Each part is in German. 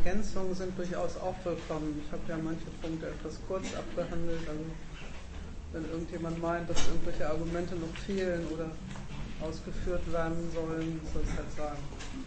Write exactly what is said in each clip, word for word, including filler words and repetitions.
Ergänzungen sind durchaus auch willkommen. Ich habe ja manche Punkte etwas kurz abgehandelt. Also wenn irgendjemand meint, dass irgendwelche Argumente noch fehlen oder ausgeführt werden sollen, soll es halt sagen.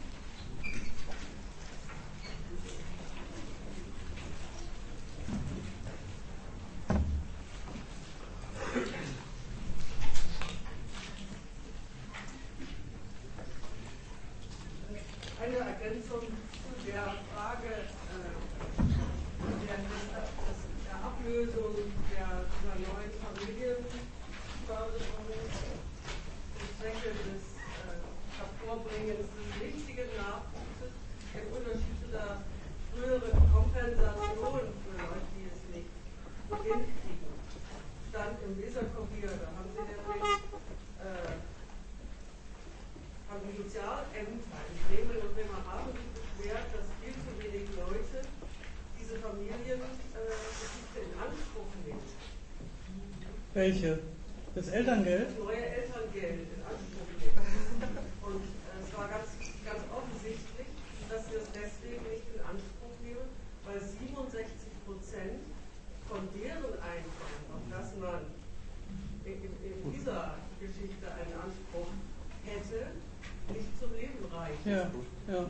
Eine Ergänzung zu der Frage äh, der, der Ablösung der, der neuen Familienförderung zum Zwecke des äh, Hervorbringens des richtigen Nachwuchses im Unterschied zu der früheren Kompensation für Leute, die es nicht hinkriegen. Stand im Weserkurier, da haben sie nämlich äh, haben die Sozialämter in Bremen und Bremerhaven sich beschwert, dass viel zu wenig Leute diese Familiengeschichte äh, in Anspruch nehmen. Welche? Das Elterngeld? Das neue Elterngeld in Anspruch nehmen. Und äh, es war ganz, ganz offensichtlich, dass wir es deswegen nicht in Anspruch nehmen, weil siebenundsechzig Prozent von deren Einkommen, auf das man in, in, in dieser Geschichte einen Anspruch hätte, nicht zum Leben reicht. Ja, ja.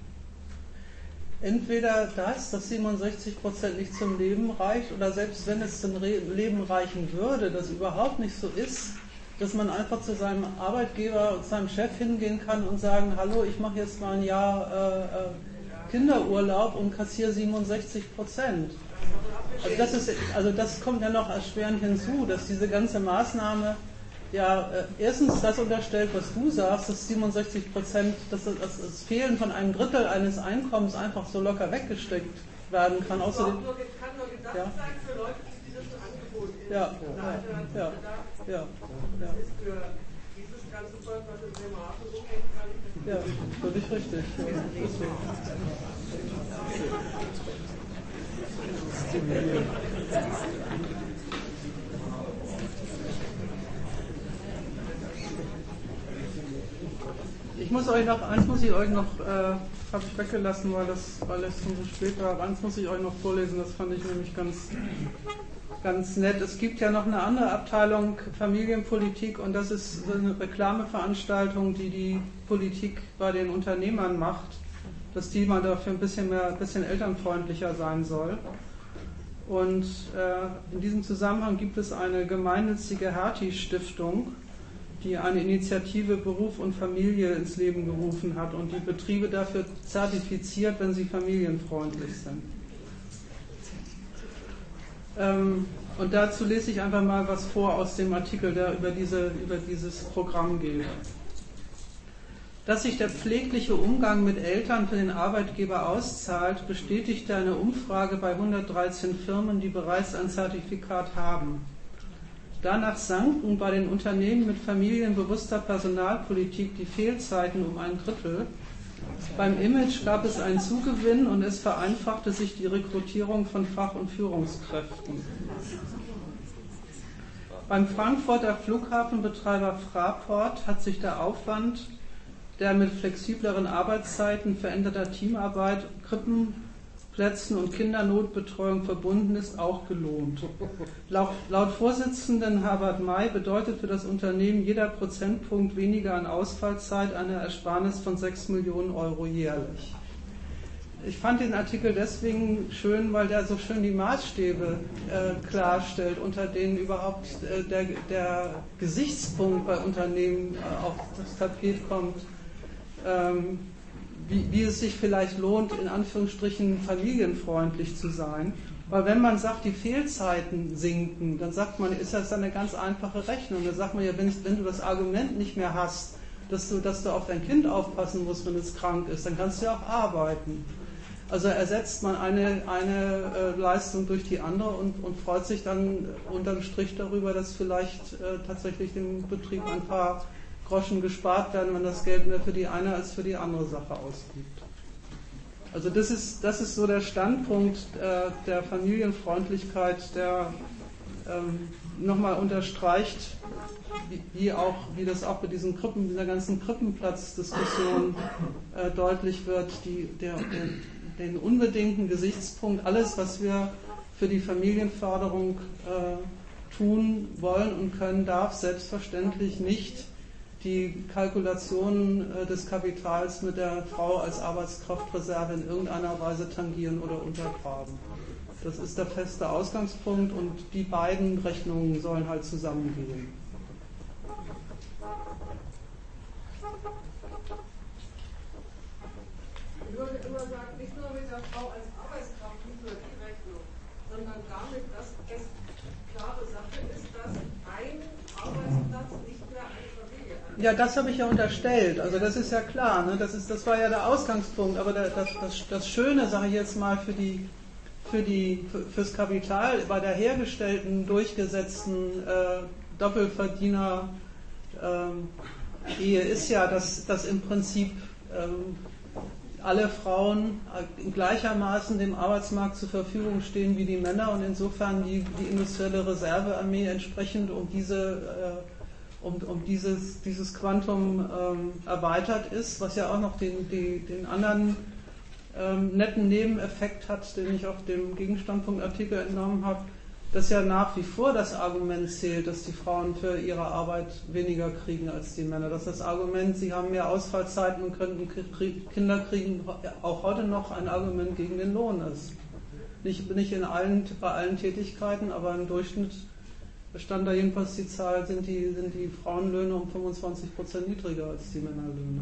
Entweder das, dass siebenundsechzig Prozent nicht zum Leben reicht, oder selbst wenn es zum Re- Leben reichen würde, das überhaupt nicht so ist, dass man einfach zu seinem Arbeitgeber, seinem Chef hingehen kann und sagen, hallo, ich mache jetzt mal ein Jahr äh, äh, Kinderurlaub und kassiere siebenundsechzig Prozent. Also das, ist, also das kommt ja noch erschwerend hinzu, dass diese ganze Maßnahme ja, äh, erstens das unterstellt, was du sagst, dass siebenundsechzig Prozent, dass das, das Fehlen von einem Drittel eines Einkommens einfach so locker weggesteckt werden kann. Das Außerdem, nur, kann nur gedacht ja. sein für Leute, die dieses Angebot ist. Ja, Eine ja, Alternative da. ja, Das ja. ist für dieses ganze Volk, was in Bremerhaven rumhängt, gar nicht. Ja, völlig richtig. Ja, deswegen. Ich muss euch noch, eins muss ich euch noch, äh, habe ich weggelassen, weil das, weil es schon so spät war, aber eins muss ich euch noch vorlesen, das fand ich nämlich ganz, ganz nett. Es gibt ja noch eine andere Abteilung Familienpolitik und das ist so eine Reklameveranstaltung, die die Politik bei den Unternehmern macht, dass die mal dafür ein bisschen mehr, ein bisschen elternfreundlicher sein soll. Und äh, in diesem Zusammenhang gibt es eine gemeinnützige Hertie-Stiftung, die eine Initiative Beruf und Familie ins Leben gerufen hat und die Betriebe dafür zertifiziert, wenn sie familienfreundlich sind. Ähm, und dazu lese ich einfach mal was vor aus dem Artikel, der über, diese, über dieses Programm geht. Dass sich der pflegliche Umgang mit Eltern für den Arbeitgeber auszahlt, bestätigte eine Umfrage bei hundertdreizehn Firmen, die bereits ein Zertifikat haben. Danach sanken bei den Unternehmen mit familienbewusster Personalpolitik die Fehlzeiten um ein Drittel. Beim Image gab es einen Zugewinn und es vereinfachte sich die Rekrutierung von Fach- und Führungskräften. Beim Frankfurter Flughafenbetreiber Fraport hat sich der Aufwand, der mit flexibleren Arbeitszeiten, veränderter Teamarbeit, Krippenplätzen und Kindernotbetreuung verbunden ist, auch gelohnt. Laut, laut Vorsitzenden Herbert May bedeutet für das Unternehmen jeder Prozentpunkt weniger an Ausfallzeit eine Ersparnis von sechs Millionen Euro jährlich. Ich fand den Artikel deswegen schön, weil der so schön die Maßstäbe äh, klarstellt, unter denen überhaupt äh, der, der Gesichtspunkt bei Unternehmen äh, auf das Tapet kommt, ähm, wie, wie es sich vielleicht lohnt, in Anführungsstrichen familienfreundlich zu sein. Weil wenn man sagt, die Fehlzeiten sinken, dann sagt man, ist das eine ganz einfache Rechnung. Dann sagt man ja, wenn, wenn du das Argument nicht mehr hast, dass du, dass du auf dein Kind aufpassen musst, wenn es krank ist, dann kannst du ja auch arbeiten. Also ersetzt man eine, eine äh, Leistung durch die andere und, und freut sich dann unterm Strich darüber, dass vielleicht äh, tatsächlich dem Betrieb ein paar Groschen gespart werden, wenn das Geld mehr für die eine als für die andere Sache ausgibt. Also das ist, das ist so der Standpunkt äh, der Familienfreundlichkeit, der ähm, nochmal unterstreicht, wie, wie, auch, wie das auch bei diesen Krippen, dieser ganzen Krippenplatzdiskussion äh, deutlich wird, die, der, der, den unbedingten Gesichtspunkt, alles, was wir für die Familienförderung äh, tun wollen und können, darf selbstverständlich nicht die Kalkulationen äh, des Kapitals mit der Frau als Arbeitskraftreserve in irgendeiner Weise tangieren oder untergraben. Das ist der feste Ausgangspunkt und die beiden Rechnungen sollen halt zusammengehen. Ich würde immer sagen, nicht nur mit der Frau als Arbeitskraft, nicht nur die Rechnung, sondern damit, dass es klare Sache ist, dass ein Arbeitsplatz nicht mehr eine Familie hat. Ja, das habe ich ja unterstellt. Also das ist ja klar. Ne? Das ist, das war ja der Ausgangspunkt. Aber der, das, das, das Schöne, sage ich jetzt mal, für die, für die, für, fürs Kapital bei der hergestellten, durchgesetzten äh, Doppelverdiener äh, Ehe ist ja, dass, dass im Prinzip ähm, alle Frauen gleichermaßen dem Arbeitsmarkt zur Verfügung stehen wie die Männer und insofern die, die industrielle Reservearmee entsprechend um diese äh, um, um dieses, dieses Quantum ähm, erweitert ist, was ja auch noch den, die, den anderen ähm, netten Nebeneffekt hat, den ich auch dem Gegenstandpunktartikel entnommen habe, dass ja nach wie vor das Argument zählt, dass die Frauen für ihre Arbeit weniger kriegen als die Männer. Dass das Argument, sie haben mehr Ausfallzeiten und könnten Kinder kriegen, auch heute noch ein Argument gegen den Lohn ist. Nicht, nicht in allen, bei allen Tätigkeiten, aber im Durchschnitt stand da jedenfalls die Zahl, sind die, sind die Frauenlöhne um fünfundzwanzig Prozent niedriger als die Männerlöhne.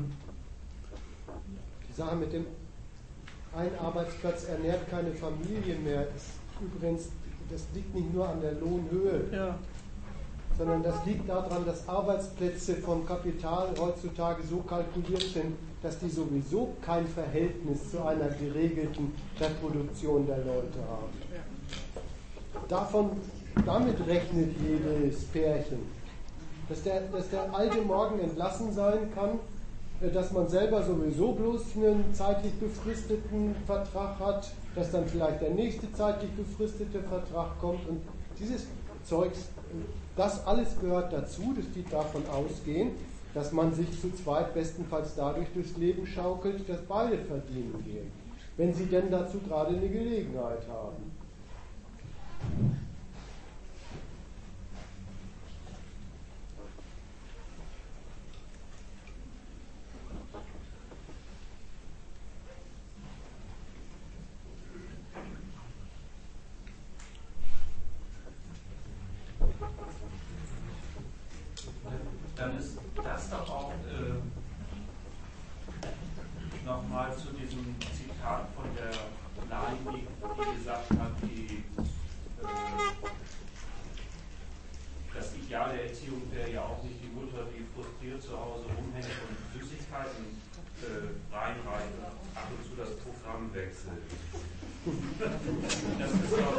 Die Sache mit dem ein Arbeitsplatz ernährt keine Familie mehr ist übrigens, das liegt nicht nur an der Lohnhöhe, ja, sondern das liegt daran, dass Arbeitsplätze vom Kapital heutzutage so kalkuliert sind, dass die sowieso kein Verhältnis zu einer geregelten Reproduktion der Leute haben. Davon, damit rechnet jedes Pärchen. Dass der, dass der Alte morgen entlassen sein kann, dass man selber sowieso bloß einen zeitlich befristeten Vertrag hat, dass dann vielleicht der nächste zeitlich befristete Vertrag kommt und dieses Zeugs, das alles gehört dazu, dass die davon ausgehen, dass man sich zu zweit bestenfalls dadurch durchs Leben schaukelt, dass beide verdienen gehen, wenn sie denn dazu gerade eine Gelegenheit haben. Dann ist das doch auch äh, nochmal zu diesem Zitat von der Leibniz, die gesagt hat, die, äh, das Ideal der Erziehung wäre ja auch nicht die Mutter, die frustriert zu Hause rumhängt und Süßigkeiten äh, reinreicht und ab und zu das Programm wechselt. Das ist doch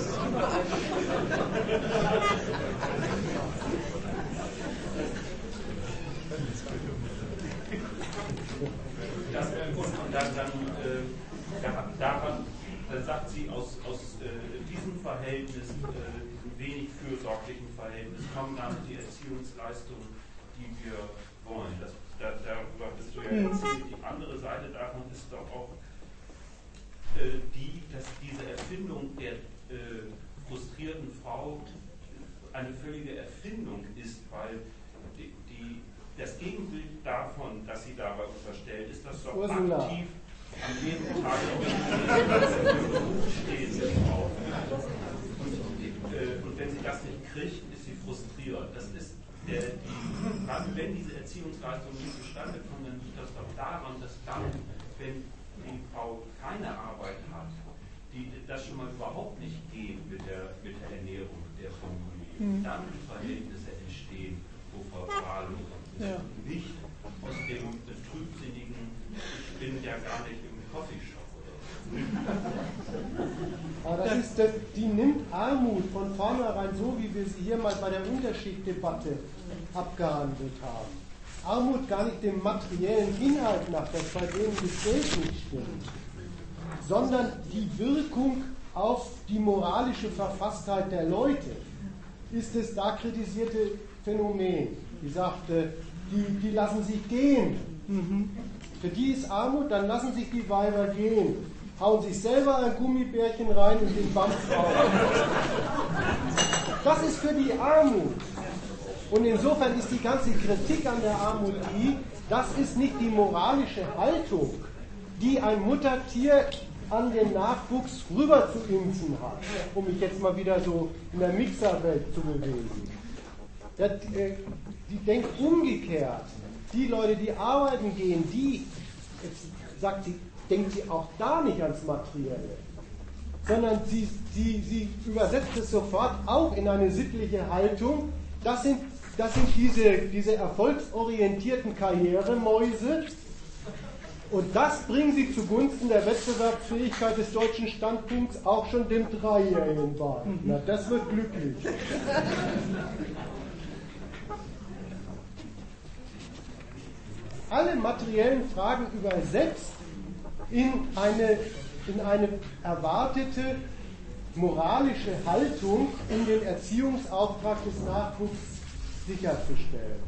Das, und dann, dann, äh, daran, dann sagt sie, aus, aus äh, diesem Verhältnis, äh, diesem wenig fürsorglichen Verhältnis, kommen dann die Erziehungsleistungen, die wir wollen. Das, da, darüber bist du ja erzählt. Die andere Seite davon ist doch auch äh, die, dass diese Erfindung der äh, frustrierten Frau eine völlige Erfindung ist, weil die, die das Gegenbild davon, dass sie dabei unterstellt, ist, dass doch Ursula. aktiv am jeden Tag stehen auf. Und, äh, und wenn sie das nicht kriegt, ist sie frustriert. Das ist der, die, wenn diese Erziehungsleistung nicht zustande kommt, dann liegt das doch daran, dass dann, wenn die Frau keine Arbeit hat, die das schon mal überhaupt nicht geht mit der, mit der Ernährung der Familie, mhm. dann die Verhältnisse entstehen, wo Verwahrlosung ja. nicht aus dem trübsinnigen, ich bin ja gar nicht im Coffeeshop oder so. Aber das ist, das, die nimmt Armut von vornherein so, wie wir sie hier mal bei der Unterschichtdebatte abgehandelt haben. Armut gar nicht dem materiellen Inhalt nach, dass bei denen das Geld nicht stimmt, sondern die Wirkung auf die moralische Verfasstheit der Leute ist das da kritisierte Phänomen. Die sagte, die, die lassen sich gehen. Mhm. Für die ist Armut, dann lassen sich die Weiber gehen. hauen sich selber ein Gummibärchen rein und den Bams auf. Das ist für die Armut. Und insofern ist die ganze Kritik an der Armut die, das ist nicht die moralische Haltung, die ein Muttertier an den Nachwuchs rüber zu impfen hat, um mich jetzt mal wieder so in der Mixerwelt zu bewegen. Ja, die denkt umgekehrt. Die Leute, die arbeiten gehen, die, jetzt sagt sie, denkt sie auch da nicht ans Materielle, sondern sie, sie, sie übersetzt es sofort auch in eine sittliche Haltung. Das sind, das sind diese, diese erfolgsorientierten Karrieremäuse. Und das bringen sie zugunsten der Wettbewerbsfähigkeit des deutschen Standpunkts auch schon dem Dreijährigen bei. Na, das wird glücklich. Alle materiellen Fragen übersetzt in eine, in eine erwartete moralische Haltung, um den Erziehungsauftrag des Nachwuchs sicherzustellen.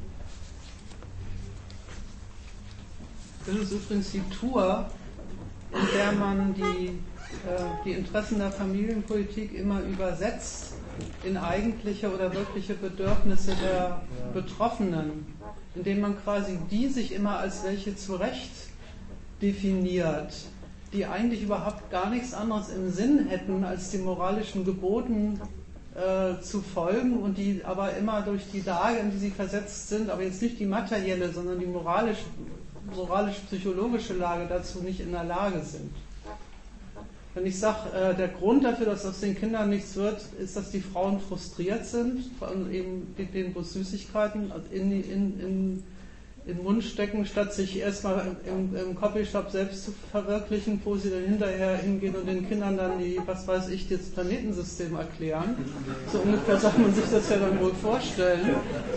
Das ist übrigens die Tour, in der man die, äh, die Interessen der Familienpolitik immer übersetzt in eigentliche oder wirkliche Bedürfnisse der Betroffenen, indem man quasi die sich immer als welche zurecht definiert, die eigentlich überhaupt gar nichts anderes im Sinn hätten, als den moralischen Geboten äh, zu folgen und die aber immer durch die Lage, in die sie versetzt sind, aber jetzt nicht die materielle, sondern die moralische, moralisch-psychologische Lage dazu nicht in der Lage sind. Wenn ich sage, äh, der Grund dafür, dass aus den Kindern nichts wird, ist, dass die Frauen frustriert sind, vor allem eben den bloß Süßigkeiten in, in, in, in den Mund stecken, statt sich erstmal im, im Copyshop selbst zu verwirklichen, wo sie dann hinterher hingehen und den Kindern dann die, was weiß ich, das Planetensystem erklären. So ungefähr soll man sich das ja dann wohl vorstellen.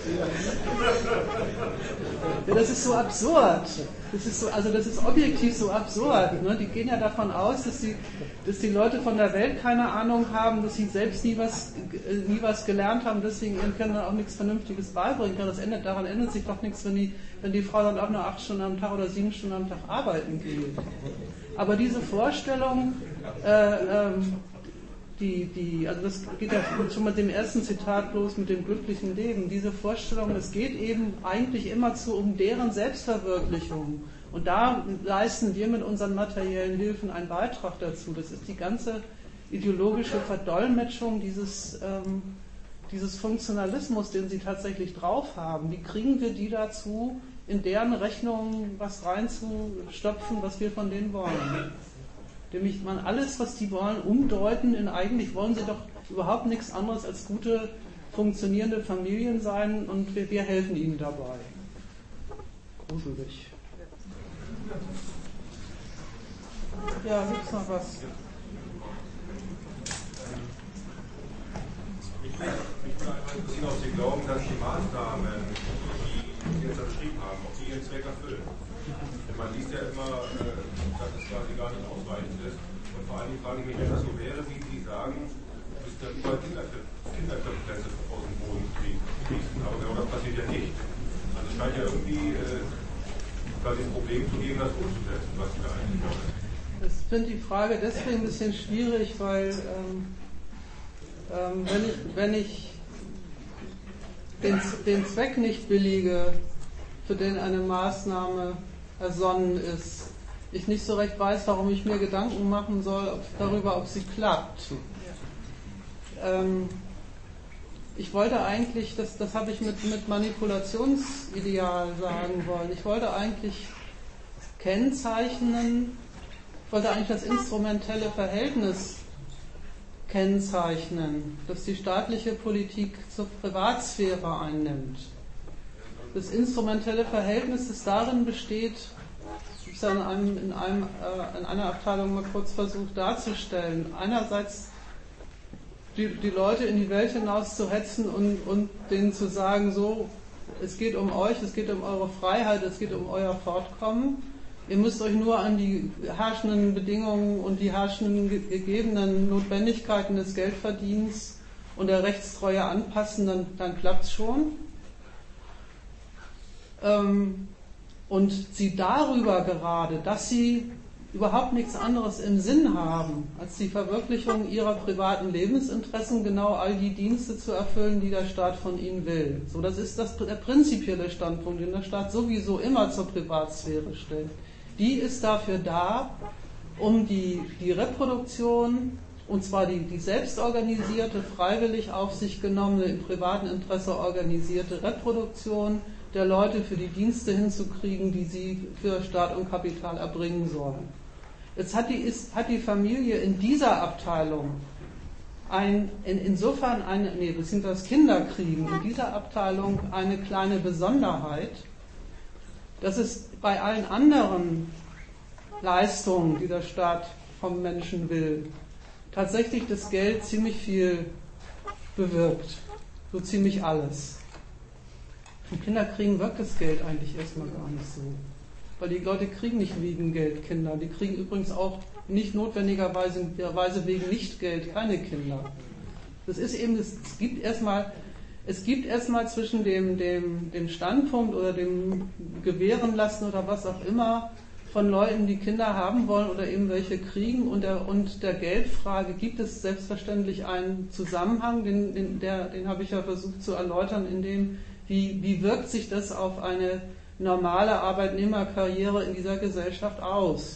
Ja, das ist so absurd. Das ist so, also das ist objektiv so absurd. Ne? Die gehen ja davon aus, dass die, dass die Leute von der Welt keine Ahnung haben, dass sie selbst nie was, nie was gelernt haben, deswegen ihren Kindern auch nichts Vernünftiges beibringen können. Das ändert, daran ändert sich doch nichts, wenn die, wenn die Frau dann auch nur acht Stunden am Tag oder sieben Stunden am Tag arbeiten geht. Aber diese Vorstellung, äh, ähm, die, die, also das geht ja schon mit dem ersten Zitat los, mit dem glücklichen Leben. Diese Vorstellung, es geht eben eigentlich immerzu um deren Selbstverwirklichung. Und da leisten wir mit unseren materiellen Hilfen einen Beitrag dazu. Das ist die ganze ideologische Verdolmetschung dieses, ähm, dieses Funktionalismus, den sie tatsächlich drauf haben. Wie kriegen wir die dazu, in deren Rechnung was reinzustopfen, was wir von denen wollen? Nämlich man alles, was die wollen, umdeuten in eigentlich wollen sie doch überhaupt nichts anderes als gute, funktionierende Familien sein und wir, wir helfen ihnen dabei. Gruselig. Ja, gibt's noch was? Mich würde einfach interessieren, ob Sie glauben, dass die Maßnahmen, die Sie jetzt beschrieben haben, ob die ihren Zweck erfüllen. Man liest ja immer, dass es quasi gar nicht ausreichend ist. Und vor allem frage ich mich, wenn das so wäre, wie Sie sagen, müsste überall Kinderköpfplätze aus dem Boden fließen. Aber genau das passiert ja nicht. Also es scheint ja irgendwie äh, quasi ein Problem zu geben, das umzusetzen, was Sie da eigentlich wollen. Ich finde die Frage deswegen ein bisschen schwierig, weil ähm, ähm, wenn ich, wenn ich den, den Zweck nicht billige, für den eine Maßnahme ersonnen ist, ich nicht so recht weiß, warum ich mir Gedanken machen soll ob, darüber, ob sie klappt. Ähm, ich wollte eigentlich, das, das habe ich mit, mit Manipulationsideal sagen wollen, ich wollte eigentlich kennzeichnen, ich wollte eigentlich das instrumentelle Verhältnis kennzeichnen, das die staatliche Politik zur Privatsphäre einnimmt. Das instrumentelle Verhältnis, das darin besteht, ich habe es in, einem, in, einem, äh, in einer Abteilung mal kurz versucht darzustellen, einerseits die, die Leute in die Welt hinaus zu hetzen und, und denen zu sagen, so, es geht um euch, es geht um eure Freiheit, es geht um euer Fortkommen, ihr müsst euch nur an die herrschenden Bedingungen und die herrschenden gegebenen Notwendigkeiten des Geldverdienens und der Rechtstreue anpassen, dann, dann klappt es schon. Und sie darüber gerade, dass sie überhaupt nichts anderes im Sinn haben, als die Verwirklichung ihrer privaten Lebensinteressen, genau all die Dienste zu erfüllen, die der Staat von ihnen will. So, das ist das, der prinzipielle Standpunkt, den der Staat sowieso immer zur Privatsphäre stellt. Die ist dafür da, um die, die Reproduktion, und zwar die, die selbstorganisierte, freiwillig auf sich genommene, im privaten Interesse organisierte Reproduktion der Leute für die Dienste hinzukriegen, die sie für Staat und Kapital erbringen sollen. Jetzt hat die, ist, hat die Familie in dieser Abteilung ein, in, insofern eine, nee, beziehungsweise Kinderkriegen, in dieser Abteilung eine kleine Besonderheit, dass es bei allen anderen Leistungen, die der Staat vom Menschen will, tatsächlich das Geld ziemlich viel bewirkt. So ziemlich alles. Im Kinderkriegen wirkt das Geld eigentlich erstmal gar nicht so. Weil die Leute kriegen nicht wegen Geld Kinder. Die kriegen übrigens auch nicht notwendigerweise wegen Nichtgeld keine Kinder. Das ist eben, es gibt erstmal, es gibt erstmal zwischen dem, dem, dem Standpunkt oder dem Gewähren lassen oder was auch immer von Leuten, die Kinder haben wollen oder eben welche kriegen und der, und der Geldfrage gibt es selbstverständlich einen Zusammenhang, den, den, der, den habe ich ja versucht zu erläutern, in dem, wie, wie wirkt sich das auf eine normale Arbeitnehmerkarriere in dieser Gesellschaft aus.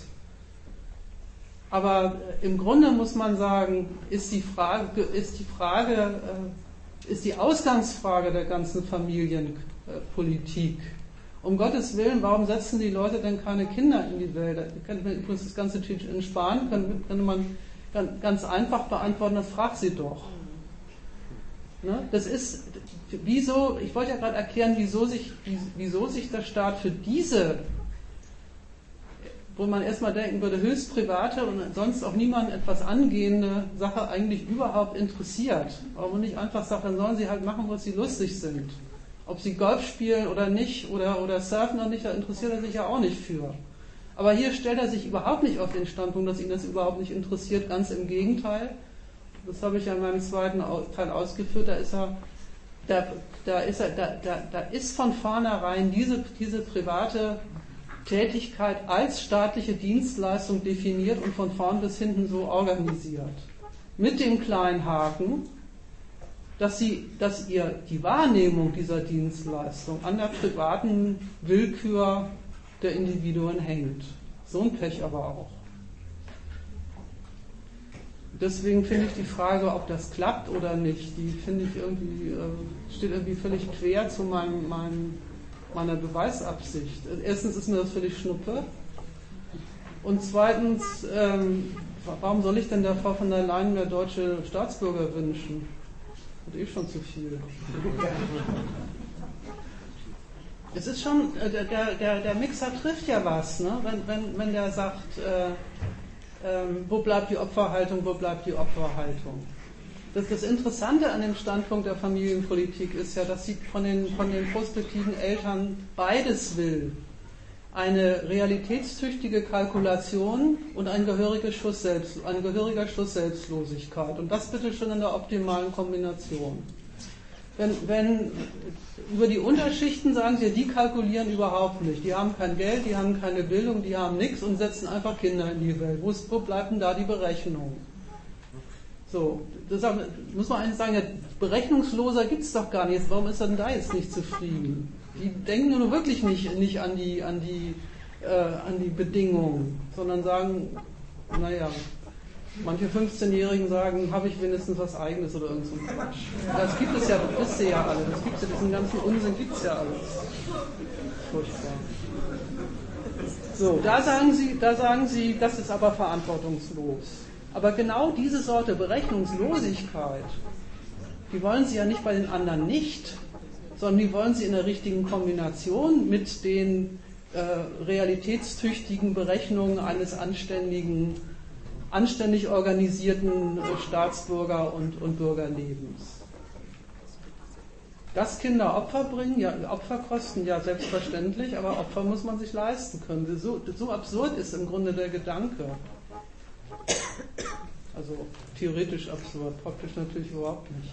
Aber im Grunde muss man sagen, ist die Frage, ist die Frage, ist die Ausgangsfrage der ganzen Familienpolitik. Um Gottes Willen, warum setzen die Leute denn keine Kinder in die Welt? Da könnte man übrigens das ganze Teach-In sparen, könnte man ganz einfach beantworten, das fragt sie doch. Ne? Das ist, wieso, ich wollte ja gerade erklären, wieso sich, wieso sich der Staat für diese, wo man erstmal denken würde, höchst private und sonst auch niemandem etwas angehende Sache eigentlich überhaupt interessiert. Warum man nicht einfach sagt, dann sollen sie halt machen, was sie lustig sind. Ob sie Golf spielen oder nicht oder, oder surfen oder nicht, da interessiert er sich ja auch nicht für. Aber hier stellt er sich überhaupt nicht auf den Standpunkt, dass ihn das überhaupt nicht interessiert, ganz im Gegenteil. Das habe ich ja in meinem zweiten Teil ausgeführt, da ist er, da, da ist, er, da, da, da ist von vornherein diese, diese private Tätigkeit als staatliche Dienstleistung definiert und von vorn bis hinten so organisiert. Mit dem kleinen Haken, dass, sie, dass ihr die Wahrnehmung dieser Dienstleistung an der privaten Willkür der Individuen hängt. So ein Pech aber auch. Deswegen finde ich die Frage, ob das klappt oder nicht, die finde ich irgendwie, äh, steht irgendwie völlig quer zu meinem, meinem, meiner Beweisabsicht. Erstens ist mir das völlig Schnuppe. Und zweitens, ähm, warum soll ich denn der Frau von der Leyen mehr deutsche Staatsbürger wünschen? Hat eh schon zu viel. Es ist schon, äh, der, der, der Mixer trifft ja was, ne? wenn, wenn, wenn der sagt, äh, ähm, wo bleibt die Opferhaltung, wo bleibt die Opferhaltung. Das, das Interessante an dem Standpunkt der Familienpolitik ist ja, dass sie von den, von den prospektiven Eltern beides will. Eine realitätstüchtige Kalkulation und ein gehöriger Schuss, Selbst, ein gehöriger Schuss Selbstlosigkeit. Und das bitte schon in der optimalen Kombination. Wenn, wenn über die Unterschichten sagen sie, die kalkulieren überhaupt nicht. Die haben kein Geld, die haben keine Bildung, die haben nichts und setzen einfach Kinder in die Welt. Wo, ist, wo bleibt denn da die Berechnung? So, deshalb muss man eigentlich sagen, ja, berechnungsloser gibt es doch gar nicht. Warum ist er denn da jetzt nicht zufrieden? Die denken nur wirklich nicht, nicht an, die, an, die, äh, an die Bedingungen, sondern sagen, naja, manche fünfzehnjährigen sagen, habe ich wenigstens was Eigenes oder irgend so ein Quatsch. Das gibt es ja, das wisst ihr ja alle, das gibt es ja, diesen ganzen Unsinn gibt es ja alles. Furchtbar. So, da sagen Sie, da sagen Sie, das ist aber verantwortungslos. Aber genau diese Sorte Berechnungslosigkeit, die wollen Sie ja nicht bei den anderen nicht, sondern die wollen Sie in der richtigen Kombination mit den äh, realitätstüchtigen Berechnungen eines anständigen, anständig organisierten äh, Staatsbürger- und, und Bürgerlebens. Dass Kinder Opfer bringen, ja, Opfer kosten, ja selbstverständlich, aber Opfer muss man sich leisten können. So, so absurd ist im Grunde der Gedanke. Also theoretisch absurd, praktisch natürlich überhaupt nicht.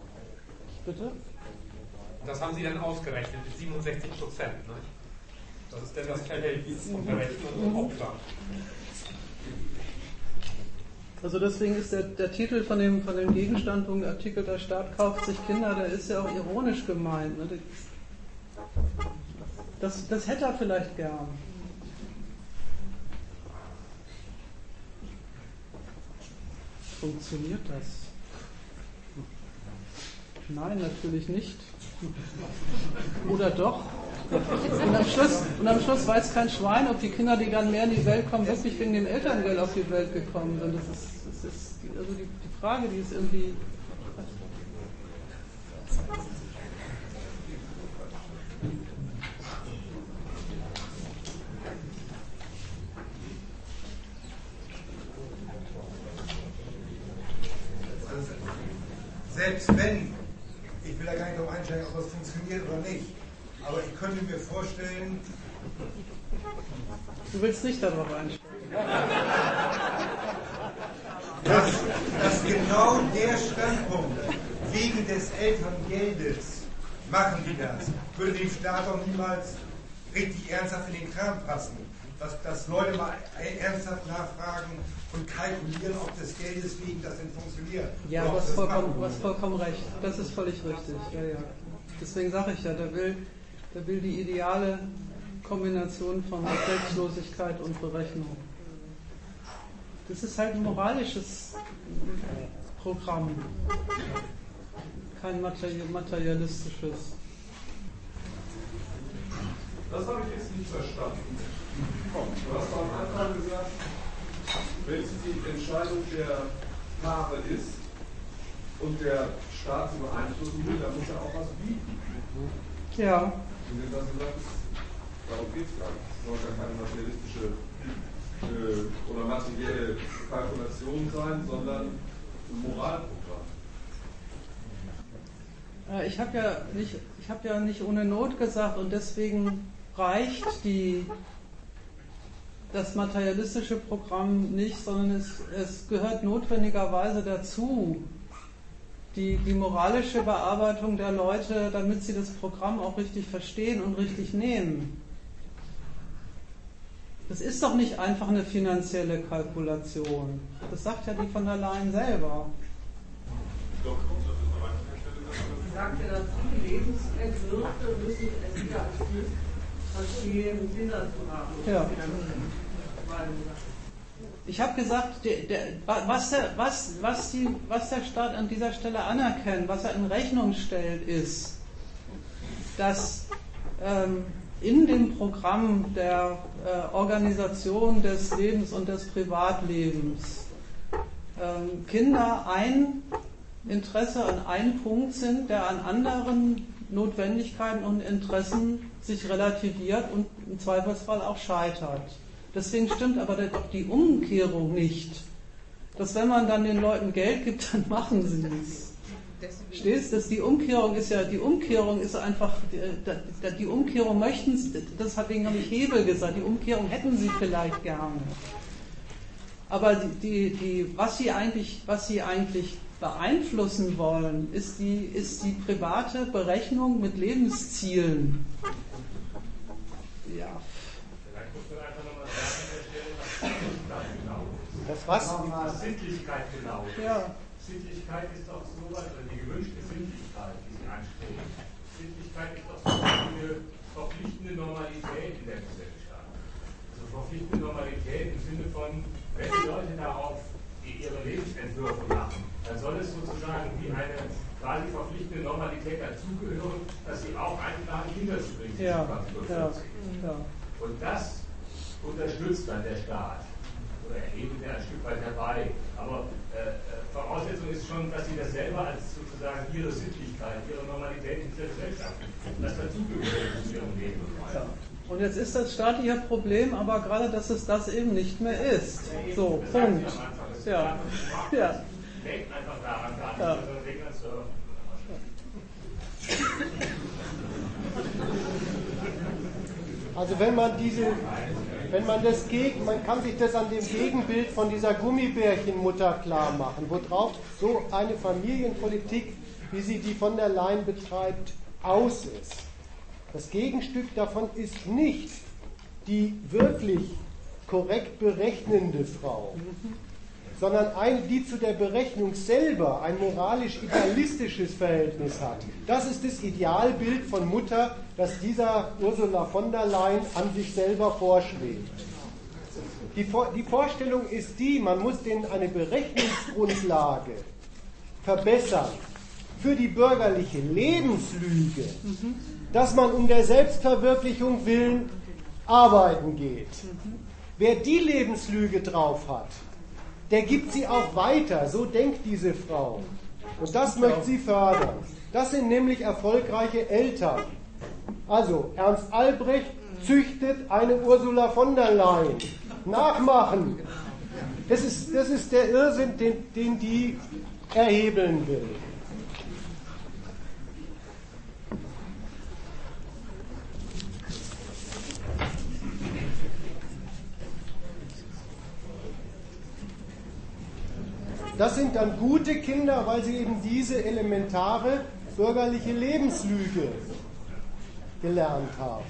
Bitte? Das haben Sie dann ausgerechnet mit siebenundsechzig Prozent, ne? Das ist denn das Verhältnis von Rechten und Opfern. Also deswegen ist der, der Titel von dem, von dem Gegenstandpunkt-Artikel "Der Staat kauft sich Kinder", der ist ja auch ironisch gemeint. Ne? Das, das hätte er vielleicht gern. Funktioniert das? Nein, natürlich nicht. Oder doch? Und am Schluss, und am Schluss weiß kein Schwein, ob die Kinder, die dann mehr in die Welt kommen, wirklich wegen dem Elterngeld auf die Welt gekommen sind. Das ist, das ist die, also die, die Frage, die ist irgendwie... Selbst wenn, ich will da gar nicht darauf einsteigen, ob das funktioniert oder nicht, aber ich könnte mir vorstellen... Du willst nicht darauf einsteigen. Dass, dass genau der Standpunkt, wegen des Elterngeldes machen die das, würde dem Staat auch niemals richtig ernsthaft in den Kram passen. Dass, dass Leute mal ernsthaft nachfragen und kalkulieren, ob des Geldes wegen das denn funktioniert. Ja, du hast vollkommen, du hast vollkommen recht. Das ist völlig richtig. Ja, ja. Deswegen sage ich ja, der will, der will die ideale Kombination von Selbstlosigkeit und Berechnung. Das ist halt ein moralisches Programm, kein materialistisches. Das habe ich jetzt nicht verstanden. Du hast am Anfang gesagt, wenn es die Entscheidung der Paare ist und der Staat sie beeinflussen will, dann muss er auch was bieten. Ja. Und wenn das gesagt ist, darum geht es gar nicht. Es soll gar keine materialistische äh, oder materielle Kalkulation sein, sondern ein Moralprogramm. Äh, ich habe ja nicht, ich habe ja nicht ohne Not gesagt, und deswegen reicht die das materialistische Programm nicht, sondern es, es gehört notwendigerweise dazu, die, die moralische Bearbeitung der Leute, damit sie das Programm auch richtig verstehen und richtig nehmen. Das ist doch nicht einfach eine finanzielle Kalkulation. Das sagt ja die von der Leyen selber. Sie sagt ja dazu, die Lebensentwürfe müssen es wieder als Glück Familien und Kinder zu haben. Ja. Ich habe gesagt, der, der, was, der, was, was, die, was der Staat an dieser Stelle anerkennt, was er in Rechnung stellt, ist, dass ähm, in dem Programm der äh, Organisation des Lebens und des Privatlebens ähm, Kinder ein Interesse an einem Punkt sind, der an anderen Notwendigkeiten und Interessen sich relativiert und im Zweifelsfall auch scheitert. Deswegen stimmt aber doch die Umkehrung nicht, dass wenn man dann den Leuten Geld gibt, dann machen sie es. Verstehst du? Die Umkehrung ist ja, die Umkehrung ist einfach, die, die Umkehrung möchten sie, deswegen habe ich Hebel gesagt, die Umkehrung hätten sie vielleicht gerne. Aber die, die, die, was sie eigentlich, was sie eigentlich beeinflussen wollen, ist die, ist die private Berechnung mit Lebenszielen. Ja. Das was? Was Sittlichkeit genau ist. Ja. Sittlichkeit ist doch sowas, also die gewünschte Sittlichkeit, die sie anstreben. Sittlichkeit ist doch so eine verpflichtende Normalität in der Gesellschaft. Also verpflichtende Normalität im Sinne von, wenn die Leute darauf ihre Lebensentwürfe machen, dann soll es sozusagen wie eine quasi verpflichtende Normalität dazugehören, dass sie auch einplanen, Kinder zu bringen. Ja. Ja. Ja. Und das unterstützt dann der Staat. Oder er hebelt ja ein Stück weit herbei. Aber äh, Voraussetzung ist schon, dass sie das selber als sozusagen ihre Sittlichkeit, ihre Normalität in dieser Gesellschaft, das dazugehört zu ihrem Leben. Ja. Und jetzt ist das staatliche Problem aber gerade, dass es das eben nicht mehr ist. So, Punkt. Ja. Ja. Denkt einfach daran gar nicht, ja. sondern denkt an Surfen. Also wenn man diese, wenn man das gegen, man kann sich das an dem Gegenbild von dieser Gummibärchenmutter klar machen, worauf so eine Familienpolitik, wie sie die von der Leyen betreibt, aus ist. Das Gegenstück davon ist nicht die wirklich korrekt berechnende Frau, sondern eine, die zu der Berechnung selber ein moralisch-idealistisches Verhältnis hat. Das ist das Idealbild von Mutter, das dieser Ursula von der Leyen an sich selber vorschwebt. Die, die Vorstellung ist die, man muss denen eine Berechnungsgrundlage verbessern für die bürgerliche Lebenslüge, mhm. dass man um der Selbstverwirklichung willen arbeiten geht. Mhm. Wer die Lebenslüge drauf hat, der gibt sie auch weiter. So denkt diese Frau. Und das möchte sie fördern. Das sind nämlich erfolgreiche Eltern. Also, Ernst Albrecht züchtet eine Ursula von der Leyen. Nachmachen. Das ist, das ist der Irrsinn, den, den die erhebeln will. Das sind dann gute Kinder, weil sie eben diese elementare bürgerliche Lebenslüge gelernt haben.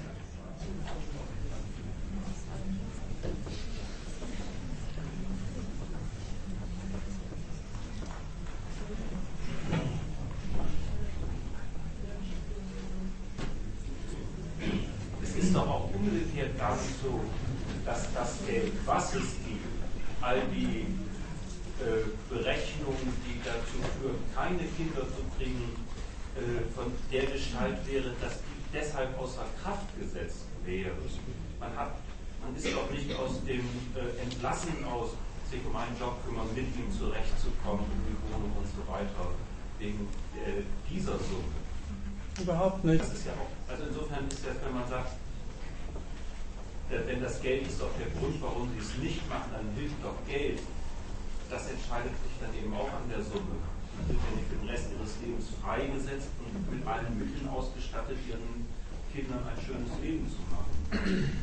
Es ist doch auch umgekehrt gar nicht so, dass das Geld, was es gibt, all die äh, Berechnungen, die dazu führen, keine Kinder zu bringen, äh, von der Gestalt wäre, dass die deshalb außer Kraft gesetzt wäre. Man, hat, man ist doch nicht aus dem äh, Entlassen aus, sich um einen Job kümmern, mit ihm zurechtzukommen, um die Wohnung und so weiter, wegen äh, dieser Summe. Überhaupt nicht. Das ist ja auch, also insofern ist das, wenn man sagt, denn das Geld ist doch der Grund, warum sie es nicht machen, dann hilft doch Geld. Das entscheidet sich dann eben auch an der Summe. Man wird ja nicht für den Rest ihres Lebens freigesetzt und mit allen Mitteln ausgestattet, ihren Kindern ein schönes Leben zu machen.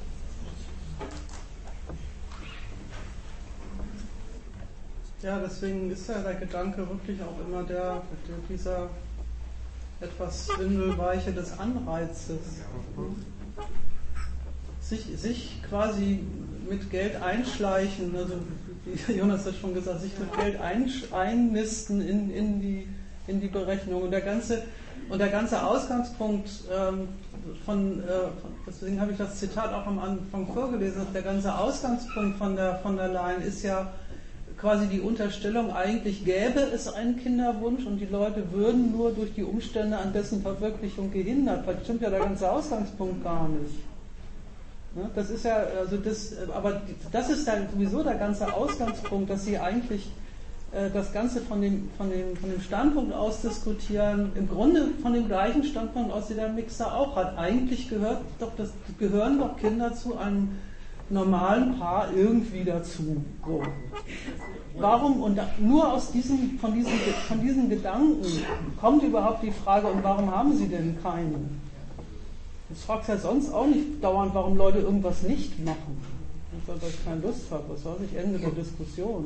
Ja, deswegen ist ja der Gedanke wirklich auch immer der, dieser etwas Windelweiche des Anreizes. Sich, sich quasi mit Geld einschleichen, also wie Jonas das schon gesagt, sich mit Geld einnisten in, in, die, in die Berechnung. Und der ganze, und der ganze Ausgangspunkt ähm, von, äh, von, deswegen habe ich das Zitat auch am Anfang vorgelesen, der ganze Ausgangspunkt von der, von der Leyen ist ja quasi die Unterstellung, eigentlich gäbe es einen Kinderwunsch und die Leute würden nur durch die Umstände an dessen Verwirklichung gehindert. Das stimmt ja der ganze Ausgangspunkt gar nicht. Das ist ja, also das, aber das ist dann sowieso der ganze Ausgangspunkt, dass sie eigentlich äh, das Ganze von dem, von, dem, von dem Standpunkt aus diskutieren, im Grunde von dem gleichen Standpunkt aus, den der Mixer auch hat. Eigentlich gehört doch das, gehören doch Kinder zu einem normalen Paar irgendwie dazu. So. Warum, und nur aus diesem, von, diesem, von diesen Gedanken kommt überhaupt die Frage, und warum haben sie denn keinen? Ich frage ja sonst auch nicht dauernd, warum Leute irgendwas nicht machen. Weil ich keine Lust habe, was weiß ich, Ende der Diskussion.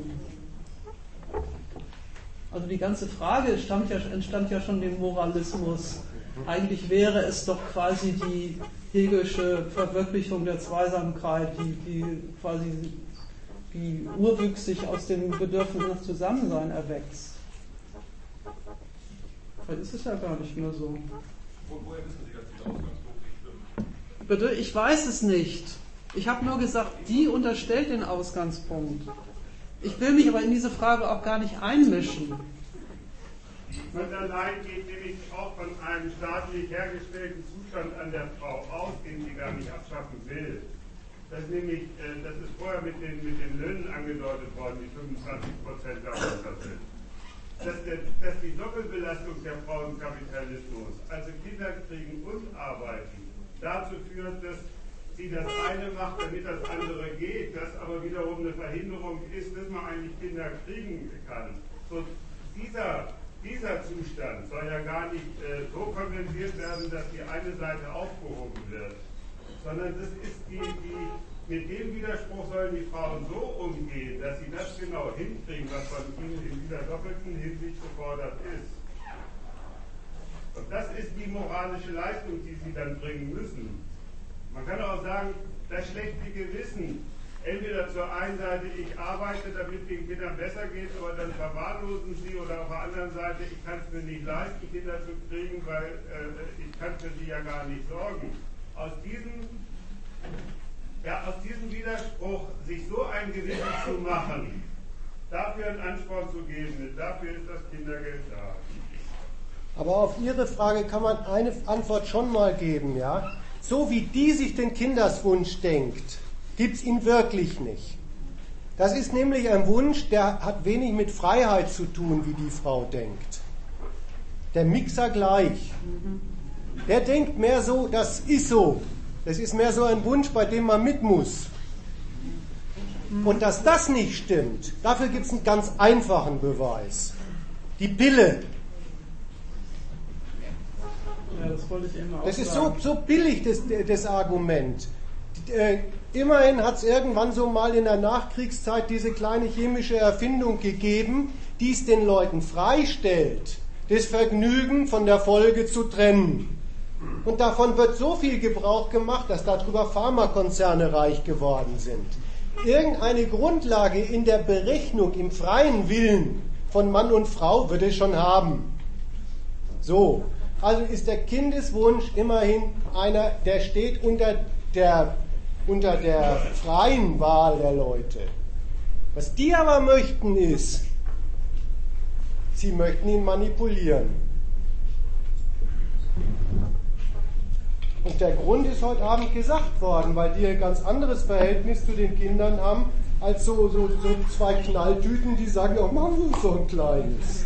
Also die ganze Frage stammt ja, entstand ja schon dem Moralismus. Eigentlich wäre es doch quasi die Hegelsche Verwirklichung der Zweisamkeit, die, die quasi die urwüchsig aus dem Bedürfnis nach Zusammensein erwächst. Vielleicht ist es ja gar nicht mehr so. Woher wissen Sie, dass die Ausgangspunkt nicht stimmt? Bitte, ich weiß es nicht. Ich habe nur gesagt, die unterstellt den Ausgangspunkt. Ich will mich aber in diese Frage auch gar nicht einmischen. Von der Leyen geht nämlich auch von einem staatlich hergestellten Zustand an der Frau aus, den sie gar nicht abschaffen will. Das ist nämlich, das ist vorher mit den, mit den Löhnen angedeutet worden, die fünfundzwanzig Prozent darunter sind. Dass, der, dass die Doppelbelastung der Frau im Kapitalismus, also Kinder kriegen und arbeiten, dazu führt, dass sie das eine macht, damit das andere geht, das aber wiederum eine Verhinderung ist, dass man eigentlich Kinder kriegen kann. So dieser, dieser Zustand soll ja gar nicht äh, so kompensiert werden, dass die eine Seite aufgehoben wird, sondern das ist die, die, mit dem Widerspruch sollen die Frauen so umgehen, dass sie das genau hinkriegen, was von ihnen in dieser doppelten Hinsicht gefordert ist. Und das ist die moralische Leistung, die sie dann bringen müssen. Man kann auch sagen, das schlechte Gewissen, entweder zur einen Seite, ich arbeite, damit den Kindern besser geht, aber dann verwahrlosen sie, oder auf der anderen Seite, ich kann es mir nicht leisten, Kinder zu kriegen, weil äh, ich kann für sie ja gar nicht sorgen. Aus diesem, ja, aus diesem Widerspruch, sich so ein Gewissen zu machen, dafür einen Ansporn zu geben, dafür ist das Kindergeld da. Aber auf Ihre Frage kann man eine Antwort schon mal geben, ja? So wie die sich den Kindeswunsch denkt, gibt es ihn wirklich nicht. Das ist nämlich ein Wunsch, der hat wenig mit Freiheit zu tun, wie die Frau denkt. Der Mixer gleich. Der denkt mehr so, das ist so. Das ist mehr so ein Wunsch, bei dem man mit muss. Und dass das nicht stimmt, dafür gibt es einen ganz einfachen Beweis. Die Pille. Ja, das wollte ich eben auch Das ist so, sagen. so billig, das, das Argument. Äh, immerhin hat es irgendwann so mal in der Nachkriegszeit diese kleine chemische Erfindung gegeben, die es den Leuten freistellt, das Vergnügen von der Folge zu trennen. Und davon wird so viel Gebrauch gemacht, dass darüber Pharmakonzerne reich geworden sind. Irgendeine Grundlage in der Berechnung, im freien Willen von Mann und Frau wird es schon haben. So, also ist der Kindeswunsch immerhin einer, der steht unter der, unter der freien Wahl der Leute. Was die aber möchten ist, sie möchten ihn manipulieren. Und der Grund ist heute Abend gesagt worden, weil die ein ganz anderes Verhältnis zu den Kindern haben, als so, so, so zwei Knalltüten, die sagen, oh, machen wir so ein kleines.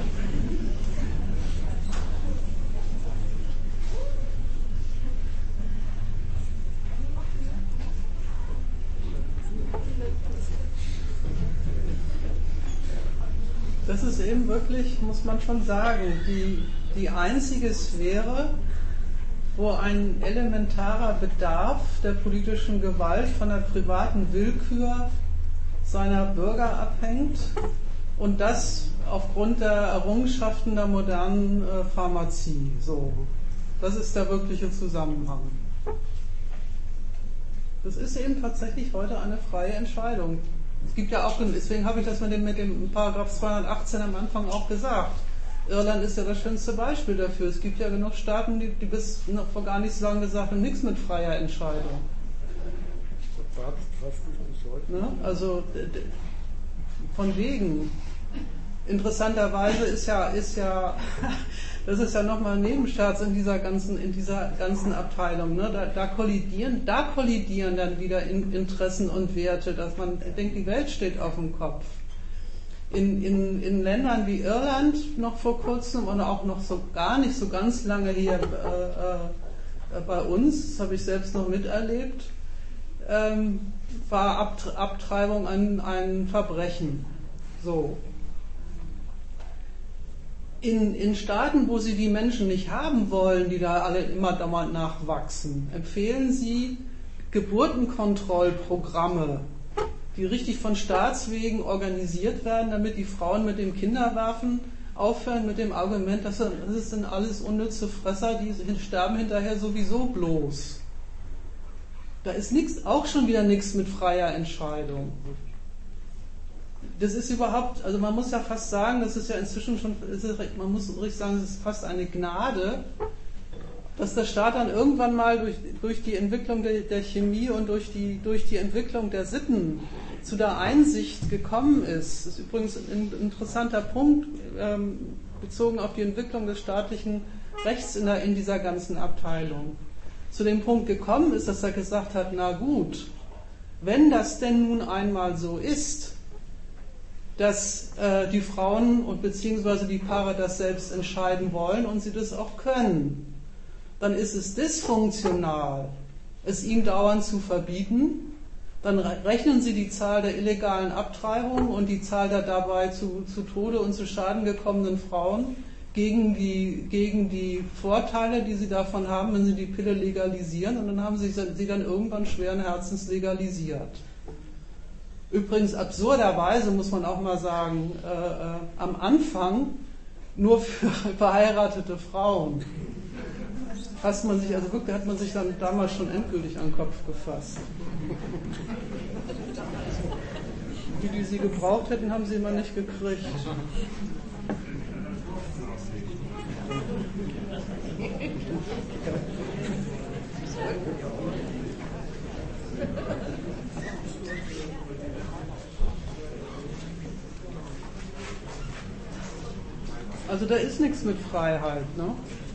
Das ist eben wirklich, muss man schon sagen, die, die einzige Sphäre, wo ein elementarer Bedarf der politischen Gewalt von der privaten Willkür seiner Bürger abhängt und das aufgrund der Errungenschaften der modernen äh, Pharmazie. So, das ist der wirkliche Zusammenhang. Das ist eben tatsächlich heute eine freie Entscheidung. Es gibt ja auch, deswegen habe ich das mit dem, mit dem Paragraph zweihundertachtzehn am Anfang auch gesagt. Irland ist ja das schönste Beispiel dafür. Es gibt ja genug Staaten, die, die bis noch vor gar nicht so lange gesagt haben, nichts mit freier Entscheidung. Ne? Also von wegen. Interessanterweise ist ja, ist ja, das ist ja nochmal ein Nebenstaats in dieser ganzen, in dieser ganzen Abteilung. Ne? Da, da kollidieren, da kollidieren dann wieder in, Interessen und Werte, dass man denkt, die Welt steht auf dem Kopf. In, in, in Ländern wie Irland noch vor kurzem und auch noch so gar nicht so ganz lange hier äh, äh, bei uns, das habe ich selbst noch miterlebt, ähm, war Abt- Abtreibung ein, ein Verbrechen. So. In, in Staaten, wo sie die Menschen nicht haben wollen, die da alle immer dauernd nachwachsen, empfehlen sie Geburtenkontrollprogramme, die richtig von Staatswegen organisiert werden, damit die Frauen mit dem Kinderwerfen aufhören mit dem Argument, dass das sind alles unnütze Fresser, die sterben hinterher sowieso bloß. Da ist nix, auch schon wieder nichts mit freier Entscheidung. Das ist überhaupt, also man muss ja fast sagen, das ist ja inzwischen schon, man muss richtig sagen, es ist fast eine Gnade, dass der Staat dann irgendwann mal durch, durch die Entwicklung der, der Chemie und durch die, durch die Entwicklung der Sitten zu der Einsicht gekommen ist. Das ist übrigens ein interessanter Punkt, ähm, bezogen auf die Entwicklung des staatlichen Rechts in, der, in dieser ganzen Abteilung. Zu dem Punkt gekommen ist, dass er gesagt hat, na gut, wenn das denn nun einmal so ist, dass äh, die Frauen und beziehungsweise die Paare das selbst entscheiden wollen und sie das auch können, dann ist es dysfunktional, es ihm dauernd zu verbieten. Dann rechnen Sie die Zahl der illegalen Abtreibungen und die Zahl der dabei zu, zu Tode und zu Schaden gekommenen Frauen gegen die, gegen die Vorteile, die Sie davon haben, wenn Sie die Pille legalisieren, und dann haben Sie sie dann irgendwann schweren Herzens legalisiert. Übrigens absurderweise, muss man auch mal sagen, äh, äh, am Anfang nur für verheiratete Frauen. Hasst man sich, also wirklich hat man sich dann damals schon endgültig an den Kopf gefasst. Die, die sie gebraucht hätten, haben sie immer nicht gekriegt. Also da ist nichts mit Freiheit, ne?